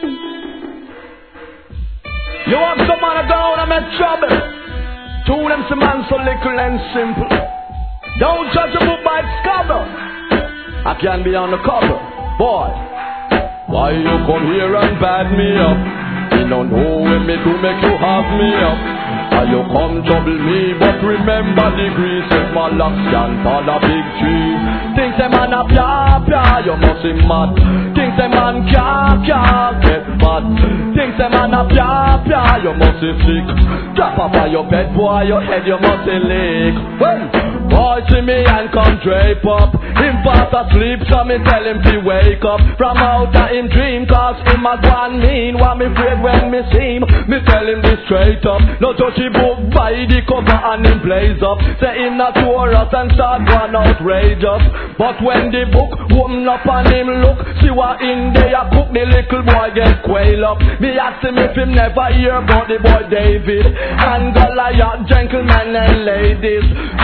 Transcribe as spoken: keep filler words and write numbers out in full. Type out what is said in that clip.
You want some man to go out and make trouble? Two them some man so little and simple. Don't judge a book by its cover. I can be on the cover, boy. Why you come here and bad me up? You don't know when me do make you have me up. Why you come trouble me? But remember the grease if my locks can fall a big tree. Think the man a pia pia, you must be mad. Think the man can't can't get mad. Think the man a pia pia, you must be sick. Drop off of your bed, boy, your head you must be lick. Well, boy see me and come drape up. Him fast asleep, so me tell him to wake up from out of him dream. Cause him a gone mean, what me afraid when me see him. Me tell him this straight up. No touch the book by the cover and him blaze up. Say him not tour us and start going outrageous. But when the book open up and him look, see what in there cook, the little boy get quail up. Me ask him if him never hear about the boy David and Goliath, gentlemen and ladies.